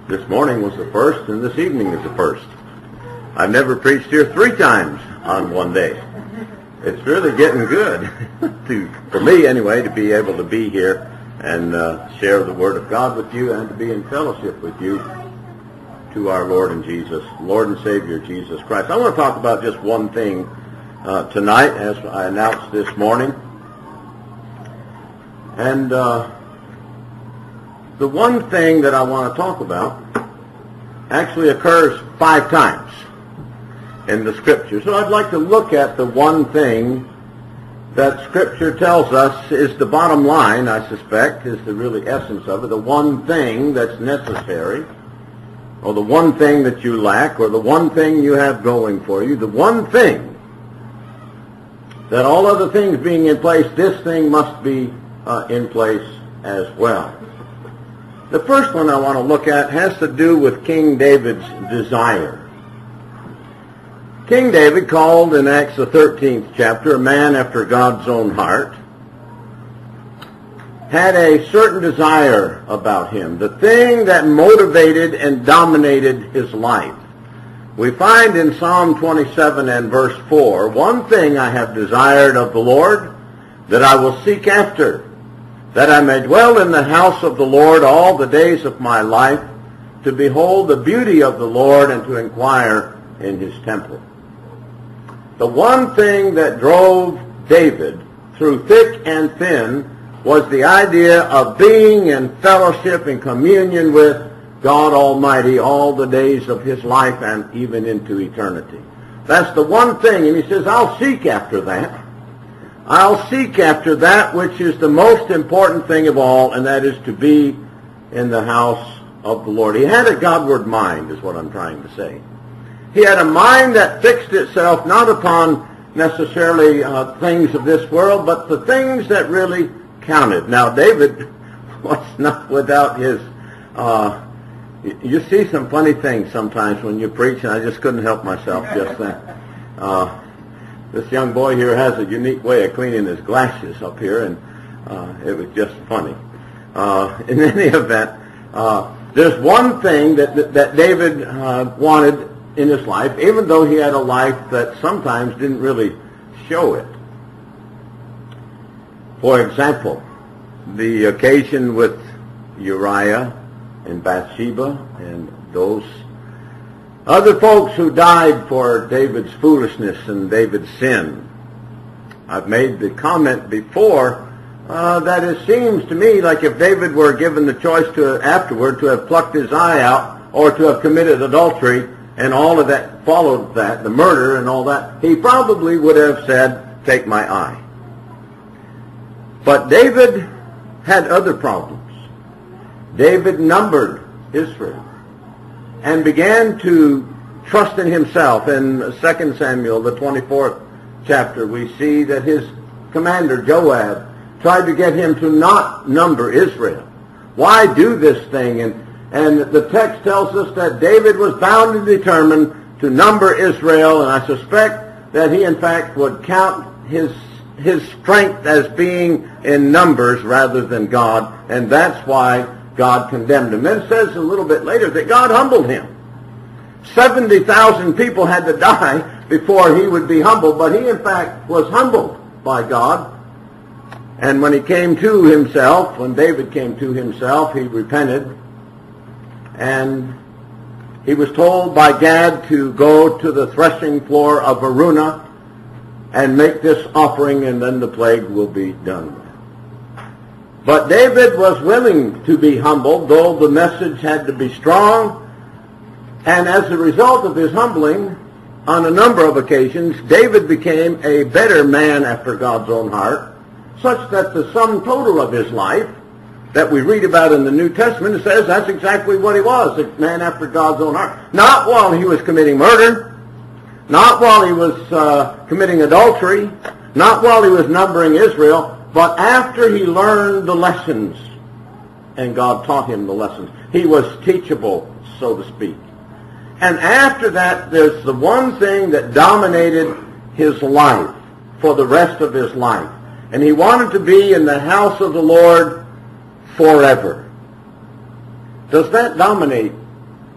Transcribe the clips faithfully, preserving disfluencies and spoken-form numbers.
This morning was the first, and this evening is the first. I've never preached here three times on one day. It's really getting good, to, for me anyway, to be able to be here and uh, share the Word of God with you and to be in fellowship with you to our Lord and Jesus, Lord and Savior Jesus Christ. I want to talk about just one thing uh, tonight, as I announced this morning. And uh, the one thing that I want to talk about actually occurs five times in the Scripture. So I'd like to look at the one thing that Scripture tells us is the bottom line, I suspect, is the really essence of it, the one thing that's necessary, or the one thing that you lack, or the one thing you have going for you, the one thing that all other things being in place, this thing must be uh, in place as well. The first one I want to look at has to do with King David's desire. King David, called in Acts the thirteenth chapter a man after God's own heart, had a certain desire about him, the thing that motivated and dominated his life. We find in Psalm twenty-seven and verse four, "One thing I have desired of the Lord, that I will seek after, that I may dwell in the house of the Lord all the days of my life, to behold the beauty of the Lord and to inquire in his temple." The one thing that drove David through thick and thin was the idea of being in fellowship and communion with God Almighty all the days of his life and even into eternity. That's the one thing, and he says, I'll seek after that. I'll seek after that which is the most important thing of all, and that is to be in the house of the Lord. He had a Godward mind, is what I'm trying to say. He had a mind that fixed itself not upon necessarily uh, things of this world, but the things that really counted. Now, David was not without his... Uh, you see some funny things sometimes when you preach, and I just couldn't help myself just then. Uh, this young boy here has a unique way of cleaning his glasses up here, and uh, it was just funny. Uh, in any event, uh, there's one thing that, that, that David uh, wanted in his life, even though he had a life that sometimes didn't really show it. For example, the occasion with Uriah and Bathsheba and those other folks who died for David's foolishness and David's sin. I've made the comment before uh, that it seems to me like if David were given the choice to afterward to have plucked his eye out or to have committed adultery, and all of that followed that, the murder and all that, he probably would have said, take my eye. But David had other problems. David numbered Israel and began to trust in himself. In Second Samuel, the twenty-fourth chapter, we see that his commander, Joab, tried to get him to not number Israel. Why do this thing? And And the text tells us that David was bound and determined to number Israel, and I suspect that he, in fact, would count his his strength as being in numbers rather than God, and that's why God condemned him. And it says a little bit later that God humbled him. seventy thousand people had to die before he would be humbled, but he, in fact, was humbled by God. And when he came to himself, when David came to himself, he repented. And he was told by Gad to go to the threshing floor of Araunah and make this offering, and then the plague will be done with. But David was willing to be humbled, though the message had to be strong. And as a result of his humbling, on a number of occasions, David became a better man after God's own heart, such that the sum total of his life that we read about in the New Testament, it says that's exactly what he was, a man after God's own heart. Not while he was committing murder, not while he was uh, committing adultery, not while he was numbering Israel, but after he learned the lessons, and God taught him the lessons. He was teachable, so to speak. And after that, there's the one thing that dominated his life for the rest of his life. And he wanted to be in the house of the Lord forever. Does that dominate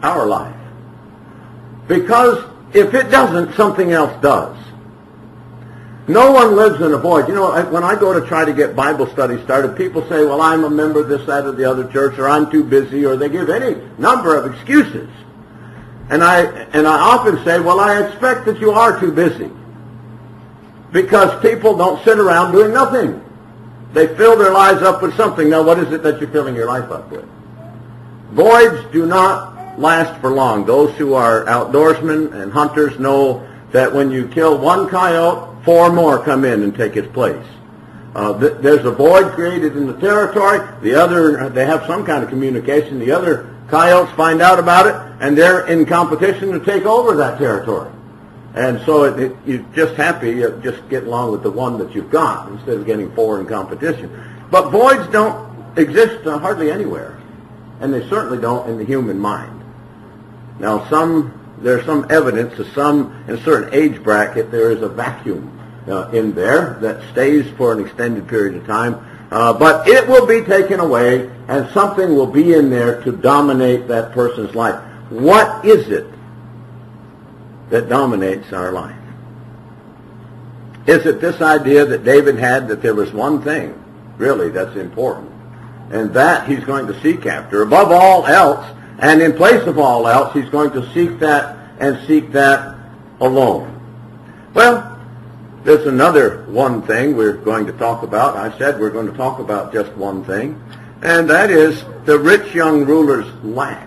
our life. Because if it doesn't, something else does. No one lives in a void. You know, when I go to try to get Bible study started, people say, well, I'm a member of this, that, or the other church, or I'm too busy, or they give any number of excuses. And I, and I often say, well, I expect that you are too busy. Because people don't sit around doing nothing. They fill their lives up with something. Now, what is it that you're filling your life up with? Voids do not last for long. Those who are outdoorsmen and hunters know that when you kill one coyote, four more come in and take its place. Uh, th- there's a void created in the territory. The other, they have some kind of communication. The other coyotes find out about it, and they're in competition to take over that territory. And so it, it, you're just happy you just get along with the one that you've got instead of getting four in competition. But voids don't exist uh, hardly anywhere, and they certainly don't in the human mind. Now, some there's some evidence of some, in a certain age bracket, there is a vacuum uh, in there that stays for an extended period of time. Uh, but it will be taken away, and something will be in there to dominate that person's life. What is it that dominates our life? Is it this idea that David had that there was one thing, really, that's important, and that he's going to seek after above all else? And in place of all else, he's going to seek that and seek that alone. Well, there's another one thing we're going to talk about. I said we're going to talk about just one thing, and that is the rich young ruler's lack.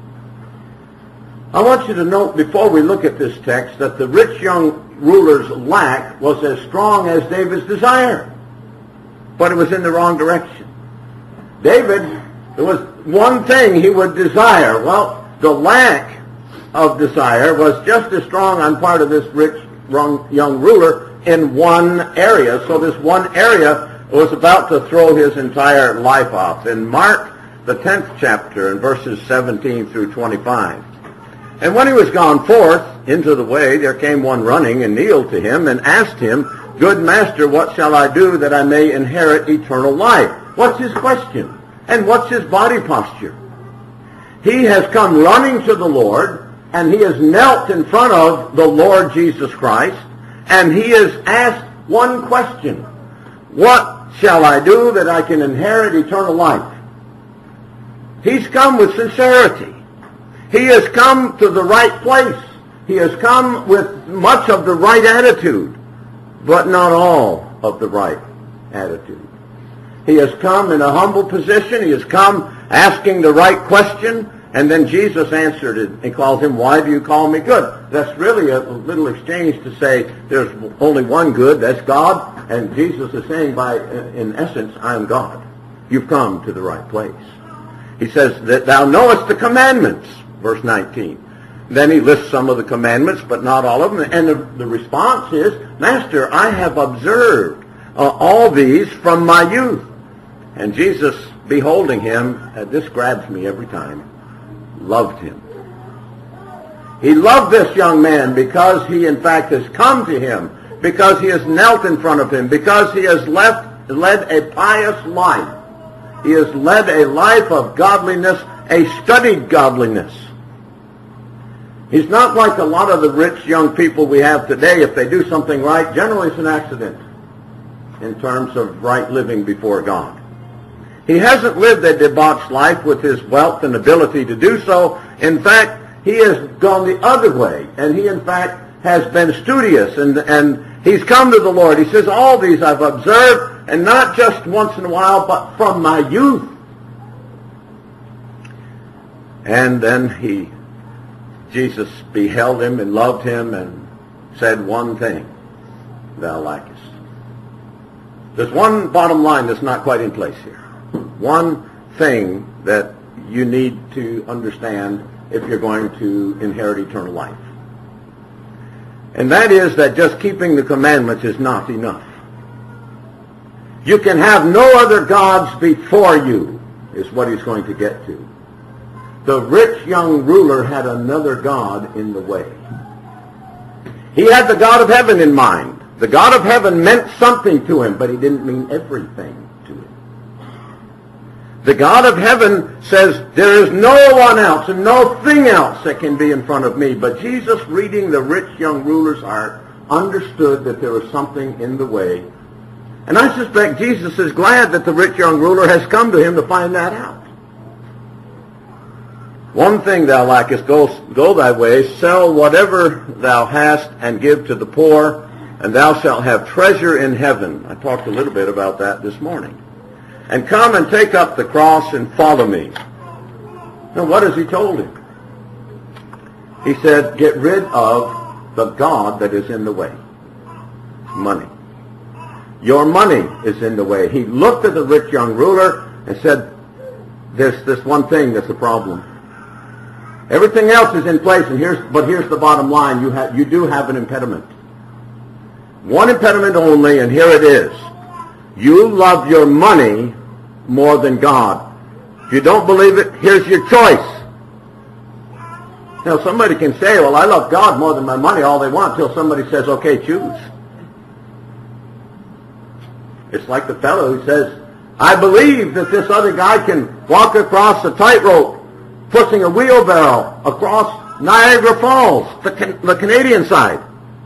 I want you to note before we look at this text that the rich young ruler's lack was as strong as David's desire, but it was in the wrong direction. David, there was one thing he would desire. Well, the lack of desire was just as strong on part of this rich young ruler in one area. So this one area was about to throw his entire life off. In Mark, the tenth chapter, in verses seventeen through twenty-five. And when he was gone forth into the way, there came one running and kneeled to him and asked him, Good master, what shall I do that I may inherit eternal life? What's his question? And what's his body posture? He has come running to the Lord, and he has knelt in front of the Lord Jesus Christ, and he has asked one question. What shall I do that I can inherit eternal life? He's come with sincerity. He has come to the right place. He has come with much of the right attitude, but not all of the right attitude. He has come in a humble position. He has come asking the right question, and then Jesus answered it and called him, Why do you call me good? That's really a little exchange to say there's only one good, that's God, and Jesus is saying, by in essence, I am God. You've come to the right place. He says that thou knowest the commandments, verse nineteen. Then he lists some of the commandments, but not all of them. And the, the response is, Master, I have observed uh, all these from my youth. And Jesus, beholding him, uh, this grabs me every time, loved him. He loved this young man because he, in fact, has come to him, because he has knelt in front of him, because he has left, led a pious life. He has led a life of godliness, a studied godliness. He's not like a lot of the rich young people we have today. If they do something right, generally it's an accident in terms of right living before God. He hasn't lived a debauched life with his wealth and ability to do so. In fact, he has gone the other way, and he, in fact, has been studious, and, and he's come to the Lord. He says, all these I've observed, and not just once in a while, but from my youth. And then he, Jesus beheld him and loved him and said, one thing thou lackest. There's one bottom line that's not quite in place here. One thing that you need to understand if you're going to inherit eternal life. And that is that just keeping the commandments is not enough. You can have no other gods before you, is what he's going to get to. The rich young ruler had another God in the way. He had the God of heaven in mind. The God of heaven meant something to him, but he didn't mean everything to him. The God of heaven says, there is no one else and no thing else that can be in front of me. But Jesus, reading the rich young ruler's heart, understood that there was something in the way. And I suspect Jesus is glad that the rich young ruler has come to him to find that out. One thing thou lackest, go, go thy way, sell whatever thou hast, and give to the poor, and thou shalt have treasure in heaven. I talked a little bit about that this morning. And come and take up the cross and follow me. Now what has he told him? He said, get rid of the God that is in the way. Money. Your money is in the way. He looked at the rich young ruler and said, there's this one thing that's a problem. Everything else is in place, and here's, but here's the bottom line. You, have, you do have an impediment. One impediment only, and here it is. You love your money more than God. If you don't believe it, here's your choice. Now, somebody can say, well, I love God more than my money all they want, till somebody says, okay, choose. It's like the fellow who says, I believe that this other guy can walk across a tightrope, pushing a wheelbarrow across Niagara Falls, the, the Canadian side.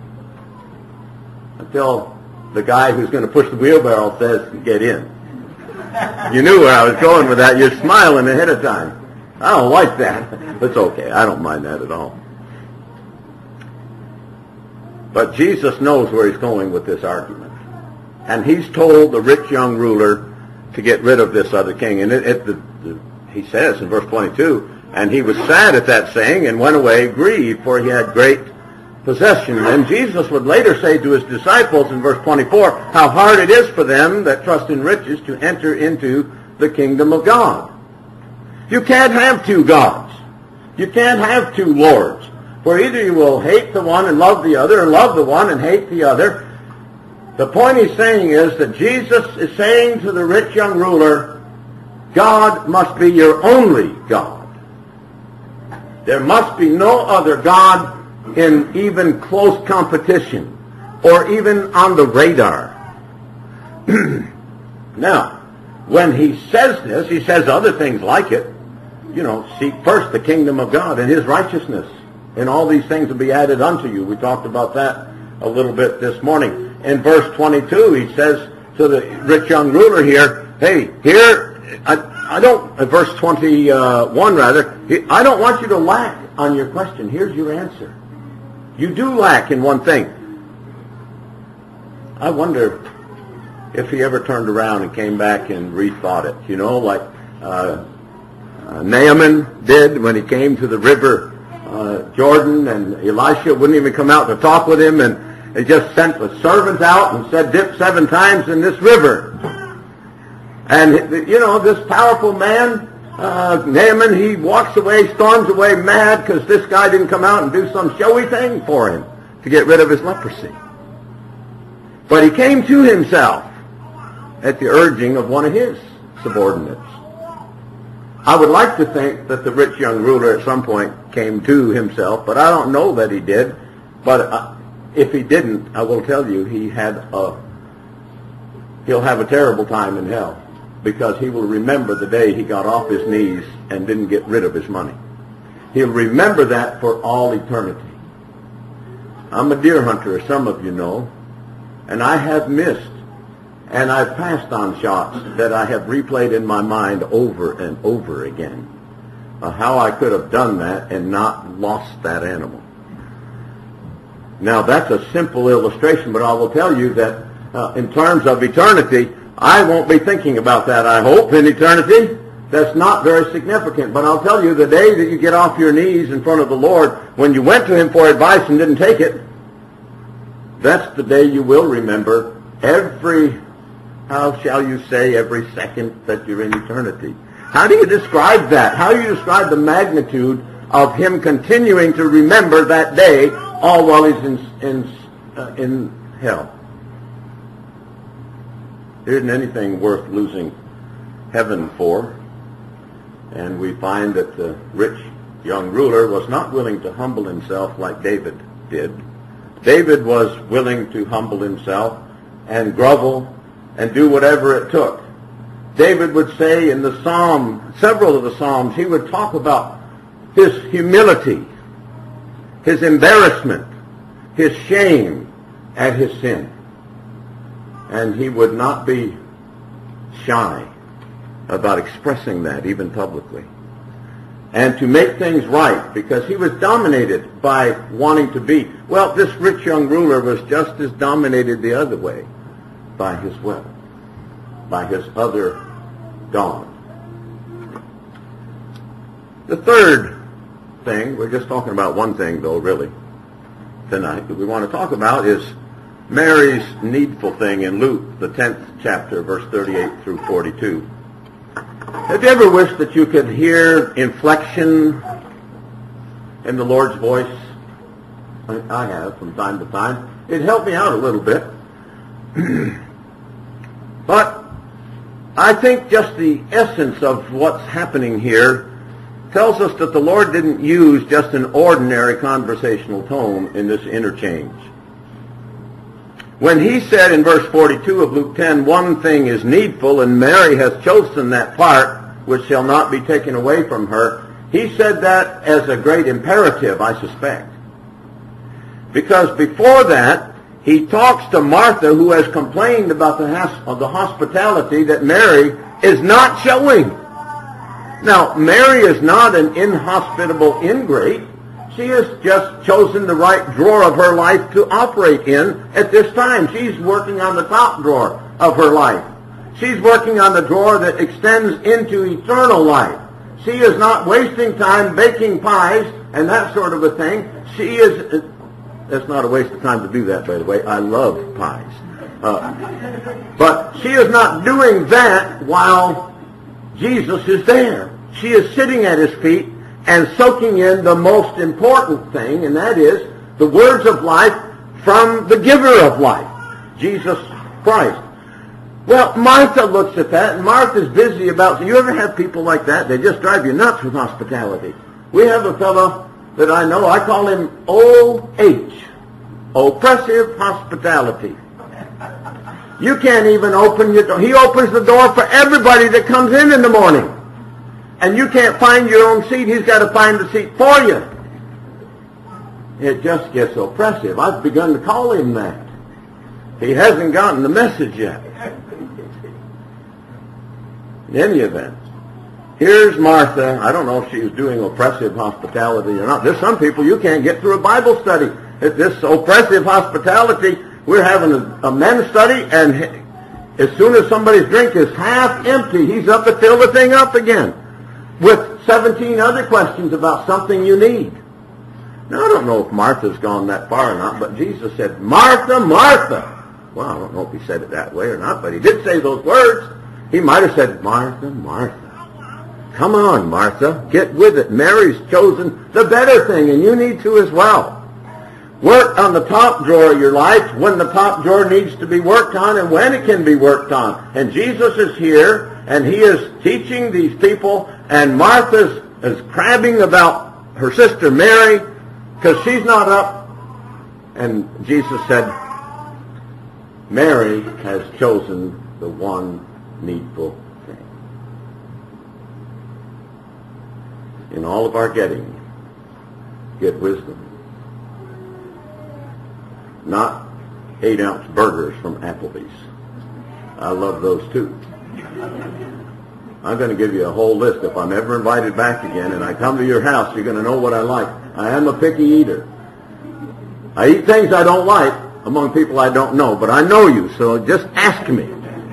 Until the guy who's going to push the wheelbarrow says, get in. You knew where I was going with that. You're smiling ahead of time. I don't like that. But it's okay. I don't mind that at all. But Jesus knows where he's going with this argument. And he's told the rich young ruler to get rid of this other king. And it, it, the, the, he says in verse twenty-two, and he was sad at that saying and went away grieved, for he had great possession. And Jesus would later say to his disciples in verse twenty-four, how hard it is for them that trust in riches to enter into the kingdom of God. You can't have two gods. You can't have two lords. For either you will hate the one and love the other, and love the one and hate the other. The point he's saying is that Jesus is saying to the rich young ruler, God must be your only God. There must be no other God in even close competition or even on the radar. Now, when he says this, he says other things like it. You know, seek first the kingdom of God and his righteousness, and all these things will be added unto you. We talked about that a little bit this morning. In verse twenty-two, he says to the rich young ruler here, hey, here, I, I don't, uh, verse twenty-one rather, I don't want you to lack on your question. Here's your answer. You do lack in one thing. I wonder if he ever turned around and came back and rethought it. You know, like uh, uh, Naaman did when he came to the river uh, Jordan, and Elisha wouldn't even come out to talk with him, and they just sent the servants out and said, dip seven times in this river. And, you know, this powerful man, uh, Naaman, he walks away, storms away mad because this guy didn't come out and do some showy thing for him to get rid of his leprosy. But he came to himself at the urging of one of his subordinates. I would like to think that the rich young ruler at some point came to himself, but I don't know that he did. But uh, if he didn't, I will tell you, he had a, he'll have a terrible time in hell, because he will remember the day he got off his knees and didn't get rid of his money. He'll remember that for all eternity. I'm a deer hunter, as some of you know, and I have missed, and I've passed on shots that I have replayed in my mind over and over again, uh, how I could have done that and not lost that animal. Now, that's a simple illustration, but I will tell you that uh, in terms of eternity, I won't be thinking about that, I hope, in eternity. That's not very significant. But I'll tell you, the day that you get off your knees in front of the Lord, when you went to him for advice and didn't take it, that's the day you will remember every, how shall you say, every second that you're in eternity. How do you describe that? How do you describe the magnitude of him continuing to remember that day all while he's in, in, uh, in hell? There isn't anything worth losing heaven for. And we find that the rich young ruler was not willing to humble himself like David did. David was willing to humble himself and grovel and do whatever it took David would say in the Psalm, several of the Psalms, he would talk about his humility, his embarrassment, his shame at his sin. And he would not be shy about expressing that, even publicly. And to make things right, because he was dominated by wanting to be. Well, this rich young ruler was just as dominated the other way, by his wealth, by his other God. The third thing, we're just talking about one thing though, really, tonight, that we want to talk about is Mary's needful thing in Luke, the tenth chapter, verse thirty-eight through forty-two. Have you ever wished that you could hear inflection in the Lord's voice? I, I have from time to time. It helped me out a little bit. But I think just the essence of what's happening here tells us that the Lord didn't use just an ordinary conversational tone in this interchange. When he said in verse forty-two of Luke ten, one thing is needful, and Mary has chosen that part which shall not be taken away from her, he said that as a great imperative, I suspect. Because before that, he talks to Martha, who has complained about the, has- of the hospitality that Mary is not showing. Now, Mary is not an inhospitable ingrate. She has just chosen the right drawer of her life to operate in at this time. She's working on the top drawer of her life. She's working on the drawer that extends into eternal life. She is not wasting time baking pies and that sort of a thing. She is... That's not a waste of time to do that, by the way. I love pies. Uh, but she is not doing that while Jesus is there. She is sitting at his feet and soaking in the most important thing, and that is the words of life from the giver of life, Jesus Christ. Well, Martha looks at that, and Martha's busy about... Do you ever have people like that? They just drive you nuts with hospitality. We have a fellow that I know, I call him O H, oppressive hospitality. You can't even open your door. He opens the door for everybody that comes in in the morning. And you can't find your own seat. He's got to find the seat for you. It just gets oppressive. I've begun to call him that. He hasn't gotten the message yet. In any event, here's Martha. I don't know if she was doing oppressive hospitality or not. There's some people you can't get through a Bible study. At this oppressive hospitality, we're having a, a men's study, and as soon as somebody's drink is half empty, he's up to fill the thing up again with seventeen other questions about something you need. Now, I don't know if Martha's gone that far or not, but Jesus said, Martha, Martha. Well, I don't know if he said it that way or not, but he did say those words. He might have said, Martha, Martha. Come on, Martha, get with it. Mary's chosen the better thing, and you need to as well. Work on the top drawer of your life when the top drawer needs to be worked on and when it can be worked on. And Jesus is here, and he is teaching these people, and Martha is crabbing about her sister Mary because she's not up. And Jesus said, Mary has chosen the one needful thing. In all of our getting, get wisdom. Not eight-ounce burgers from Applebee's. I love those too. I'm going to give you a whole list. If I'm ever invited back again and I come to your house, you're going to know what I like. I am a picky eater. I eat things I don't like among people I don't know, but I know you, so just ask me.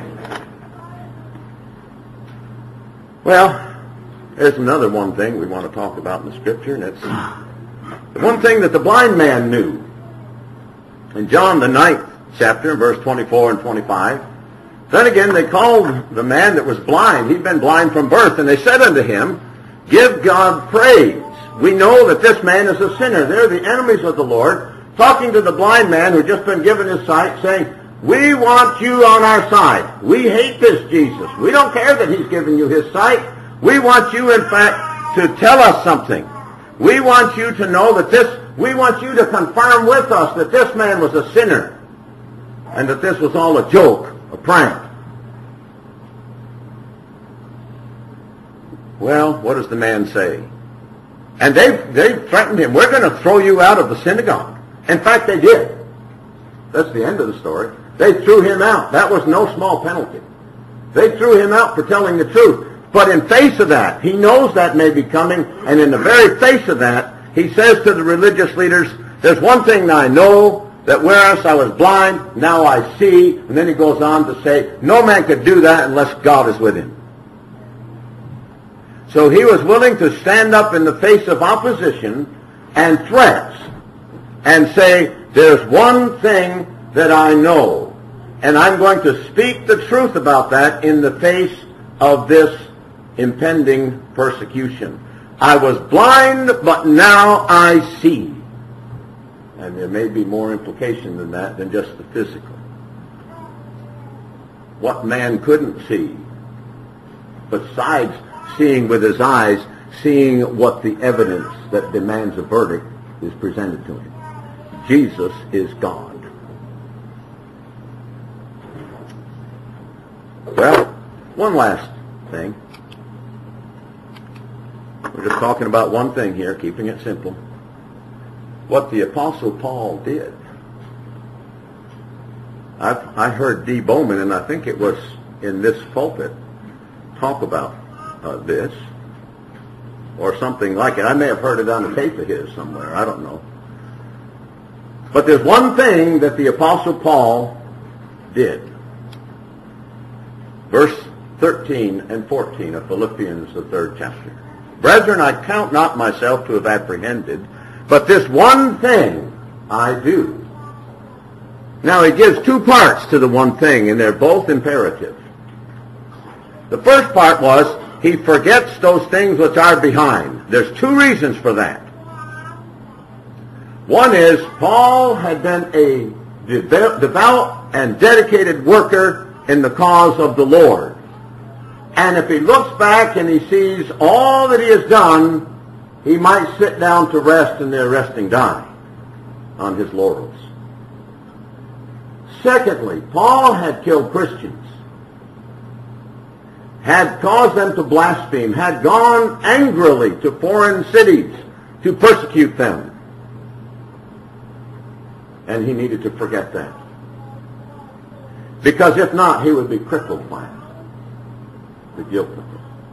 Well, there's another one thing we want to talk about in the Scripture, and it's the one thing that the blind man knew. In John, the ninth chapter, verse twenty-four and twenty-five, then again they called the man that was blind. He'd been blind from birth, and they said unto him, Give God praise. We know that this man is a sinner. They're the enemies of the Lord, talking to the blind man who'd just been given his sight, saying, We want you on our side. We hate this Jesus. We don't care that he's given you his sight. We want you, in fact, to tell us something. We want you to know that this, we want you to confirm with us that this man was a sinner and that this was all a joke, a prank. Well, what does the man say? And they they threatened him, we're going to throw you out of the synagogue. In fact, they did. That's the end of the story. They threw him out. That was no small penalty. They threw him out for telling the truth. But in face of that, he knows that may be coming, and in the very face of that, he says to the religious leaders, there's one thing I know, that whereas I was blind, now I see. And then he goes on to say, no man could do that unless God is with him. So he was willing to stand up in the face of opposition and threats and say, there's one thing that I know, and I'm going to speak the truth about that in the face of this impending persecution. I was blind, but now I see. And there may be more implication than that, than just the physical. What man couldn't see, besides seeing with his eyes, seeing what the evidence that demands a verdict is presented to him. Jesus is God. Well, one last thing. We're just talking about one thing here, keeping it simple. What the Apostle Paul did. I've, I heard D. Bowman, and I think it was in this pulpit, talk about uh, this, or something like it. I may have heard it on a tape of his somewhere. I don't know. But there's one thing that the Apostle Paul did. Verse thirteen and fourteen of Philippians, the third chapter. Brethren, I count not myself to have apprehended, but this one thing I do. Now he gives two parts to the one thing, and they're both imperative. The first part was, he forgets those things which are behind. There's two reasons for that. One is, Paul had been a devout and dedicated worker in the cause of the Lord. And if he looks back and he sees all that he has done, he might sit down to rest in their resting die on his laurels. Secondly, Paul had killed Christians, had caused them to blaspheme, had gone angrily to foreign cities to persecute them. And he needed to forget that. Because if not, he would be crippled by it. The guilt of it.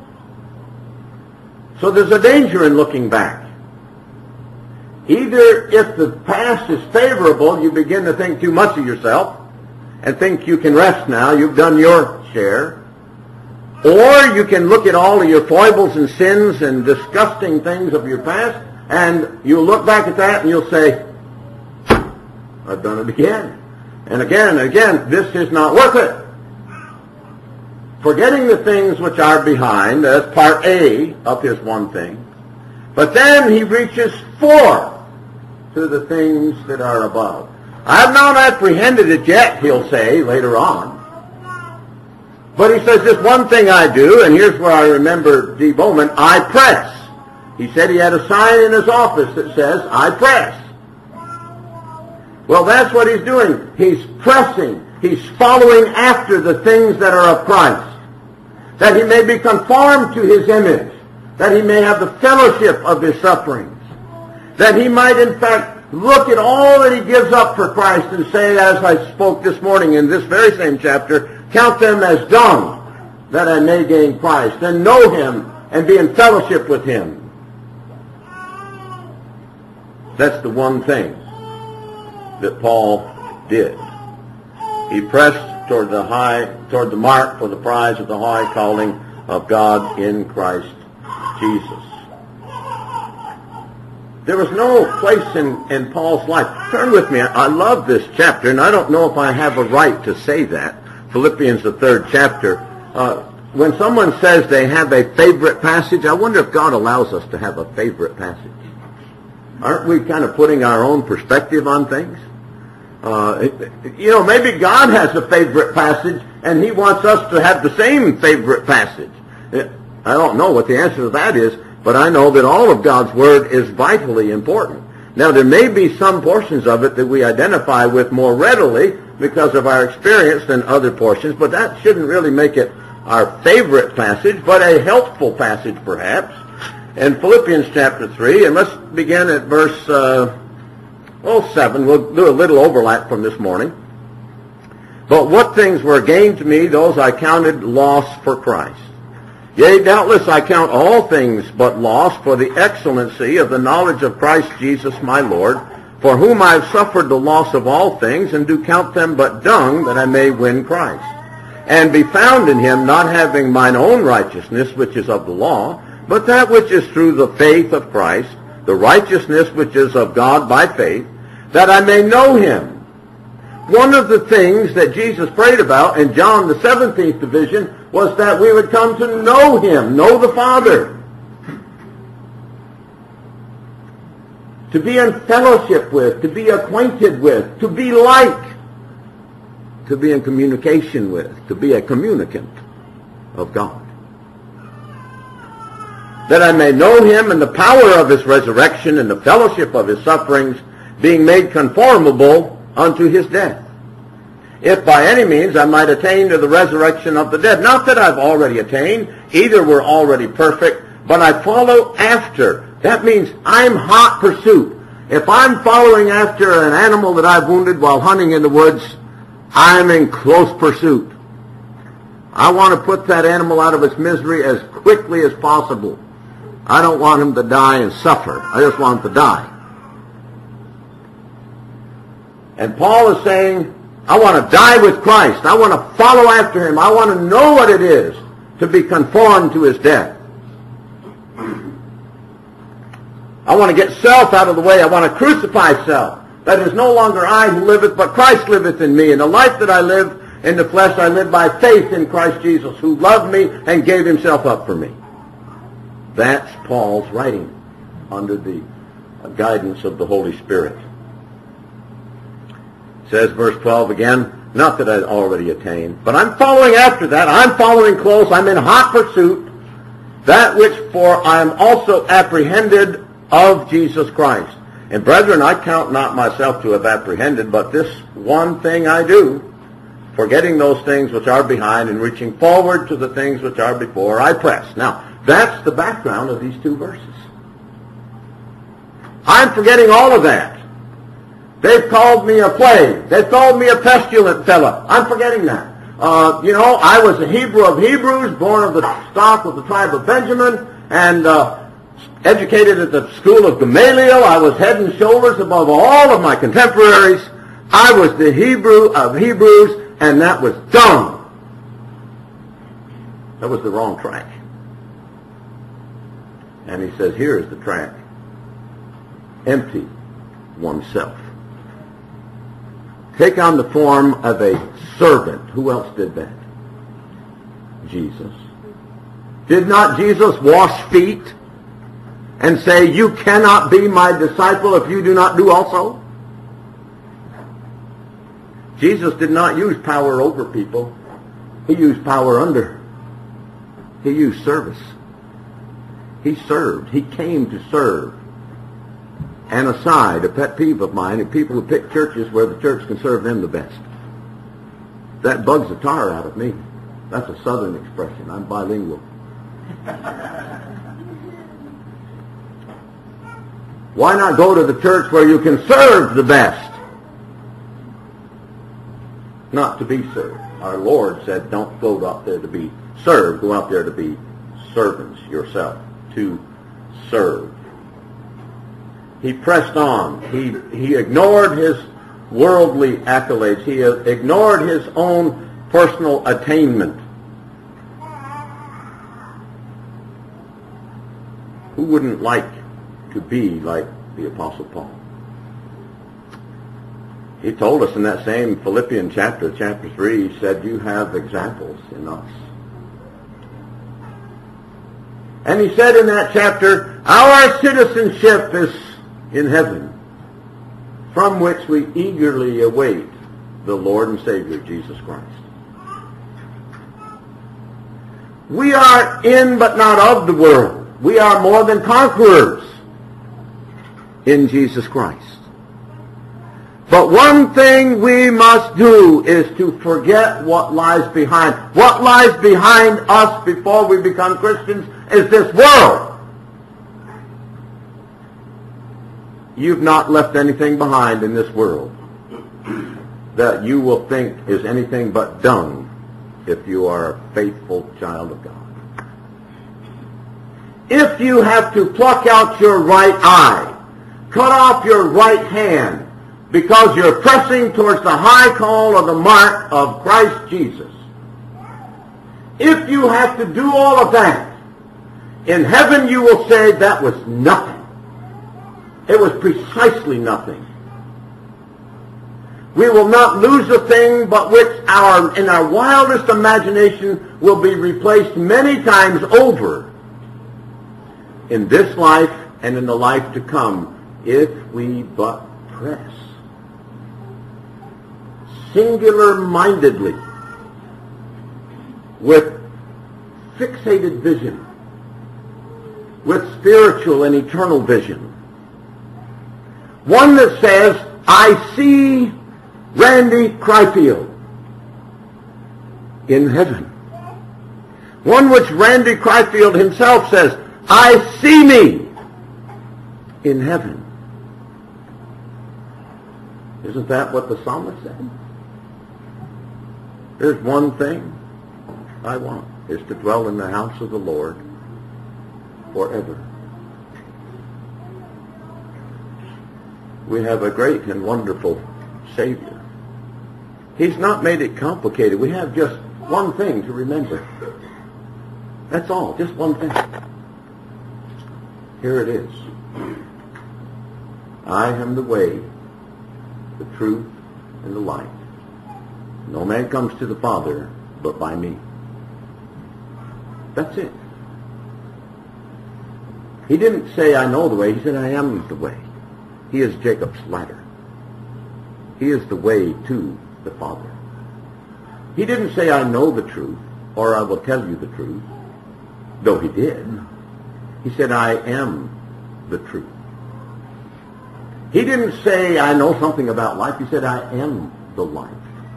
So there's a danger in looking back. Either if the past is favorable, you begin to think too much of yourself and think you can rest now, you've done your share. Or you can look at all of your foibles and sins and disgusting things of your past, and you'll look back at that and you'll say, I've done it again. And again and again, this is not worth it. Forgetting the things which are behind, that's part A of his one thing. But then he reaches forth to the things that are above. I have not apprehended it yet, he'll say later on. But he says, this one thing I do, and here's where I remember D. Bowman, I press. He said he had a sign in his office that says, I press. Well, that's what he's doing. He's pressing. He's following after the things that are of Christ, that he may be conformed to his image, that he may have the fellowship of his sufferings, that he might in fact look at all that he gives up for Christ and say, as I spoke this morning in this very same chapter, count them as dung, that I may gain Christ, and know him and be in fellowship with him. That's the one thing that Paul did. He pressed toward the high, toward the mark for the prize of the high calling of God in Christ Jesus. There was no place in, in Paul's life. Turn with me. I love this chapter, and I don't know if I have a right to say that. Philippians, the third chapter. Uh, when someone says they have a favorite passage, I wonder if God allows us to have a favorite passage. Aren't we kind of putting our own perspective on things? Uh, you know, maybe God has a favorite passage, and he wants us to have the same favorite passage. I don't know what the answer to that is, but I know that all of God's Word is vitally important. Now, there may be some portions of it that we identify with more readily because of our experience than other portions, but that shouldn't really make it our favorite passage, but a helpful passage perhaps, in Philippians chapter three. And let's begin at verse uh, oh, seven. We'll do a little overlap from this morning. But what things were gained to me, those I counted loss for Christ. Yea, doubtless I count all things but loss for the excellency of the knowledge of Christ Jesus my Lord, for whom I have suffered the loss of all things, and do count them but dung, that I may win Christ, and be found in him, not having mine own righteousness, which is of the law, but that which is through the faith of Christ, the righteousness which is of God by faith, that I may know him. One of the things that Jesus prayed about in John the seventeenth division was that we would come to know him, know the Father, to be in fellowship with, to be acquainted with, to be like, to be in communication with, to be a communicant of God. That I may know him and the power of his resurrection and the fellowship of his sufferings, being made conformable unto his death, if by any means I might attain to the resurrection of the dead. Not that I've already attained, either we're already perfect, but I follow after. That means I'm hot pursuit. If I'm following after an animal that I've wounded while hunting in the woods, I'm in close pursuit. I want to put that animal out of its misery as quickly as possible. I don't want him to die and suffer. I just want him to die. And Paul is saying, I want to die with Christ. I want to follow after him. I want to know what it is to be conformed to his death. I want to get self out of the way. I want to crucify self. That is no longer I who liveth, but Christ liveth in me. And the life that I live in the flesh, I live by faith in Christ Jesus, who loved me and gave himself up for me. That's Paul's writing under the guidance of the Holy Spirit. Says verse twelve again, not that I already attained, but I'm following after that. I'm following close. I'm in hot pursuit. That which for I am also apprehended of Jesus Christ. And brethren, I count not myself to have apprehended, but this one thing I do, forgetting those things which are behind and reaching forward to the things which are before, I press. Now, that's the background of these two verses. I'm forgetting all of that. They've called me a plague. They've called me a pestilent fellow. I'm forgetting that. Uh, you know, I was a Hebrew of Hebrews, born of the stock of the tribe of Benjamin, and uh, educated at the school of Gamaliel. I was head and shoulders above all of my contemporaries. I was the Hebrew of Hebrews, and that was dung. That was the wrong track. And he says, here is the track. Empty oneself. Take on the form of a servant. Who else did that? Jesus. Did not Jesus wash feet and say, you cannot be my disciple if you do not do also? Jesus did not use power over people. He used power under. He used service. He served. He came to serve. And aside, a pet peeve of mine, are people who pick churches where the church can serve them the best. That bugs the tar out of me. That's a southern expression. I'm bilingual. Why not go to the church where you can serve the best? Not to be served. Our Lord said, don't go out there to be served. Go out there to be servants yourself. To serve. He pressed on. He, he ignored his worldly accolades. He ignored his own personal attainment. Who wouldn't like to be like the Apostle Paul? He told us in that same Philippians chapter, chapter three, he said, you have examples in us. And he said in that chapter, our citizenship is in heaven, from which we eagerly await the Lord and Savior, Jesus Christ. We are in but not of the world. We are more than conquerors in Jesus Christ. But one thing we must do is to forget what lies behind. What lies behind us before we become Christians is this world. You've not left anything behind in this world that you will think is anything but dung if you are a faithful child of God. If you have to pluck out your right eye, cut off your right hand, because you're pressing towards the high call of the mark of Christ Jesus, if you have to do all of that, in heaven you will say that was nothing. It was precisely nothing. We will not lose a thing but which our, in our wildest imagination will be replaced many times over in this life and in the life to come, if we but press singular-mindedly with fixated vision, with spiritual and eternal vision. One that says, I see Randy Cryfield in heaven. One which Randy Cryfield himself says, I see me in heaven. Isn't that what the psalmist said? There's one thing I want, is to dwell in the house of the Lord forever. We have a great and wonderful Savior. He's not made it complicated. We have just one thing to remember. That's all, just one thing. Here it is. I am the way, the truth, and the life. No man comes to the Father but by me. That's it. He didn't say, I know the way. He said, I am the way. He is Jacob's ladder. He is the way to the Father. He didn't say, I know the truth, or I will tell you the truth, though he did. He said, I am the truth. He didn't say, I know something about life. He said, I am the life.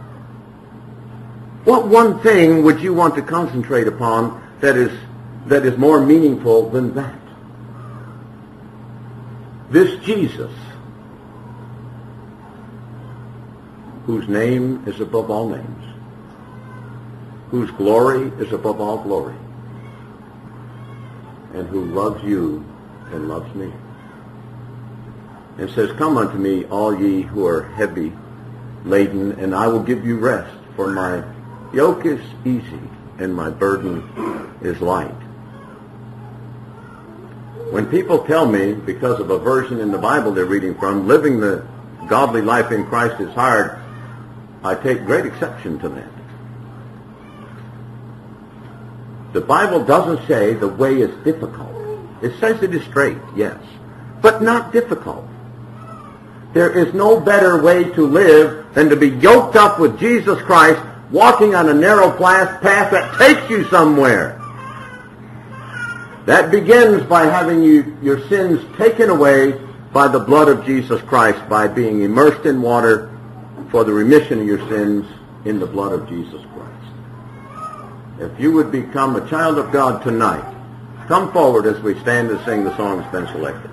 What one thing would you want to concentrate upon that is, that is more meaningful than that? This Jesus, whose name is above all names, whose glory is above all glory, and who loves you and loves me, and says, come unto me, all ye who are heavy laden, and I will give you rest, for my yoke is easy and my burden is light. When people tell me, because of a version in the Bible they're reading from, living the godly life in Christ is hard, I take great exception to that. The Bible doesn't say the way is difficult. It says it is straight, yes, but not difficult. There is no better way to live than to be yoked up with Jesus Christ, walking on a narrow path that takes you somewhere. That begins by having you, your sins taken away by the blood of Jesus Christ, by being immersed in water for the remission of your sins in the blood of Jesus Christ. If you would become a child of God tonight, come forward as we stand and sing the song that's been selected.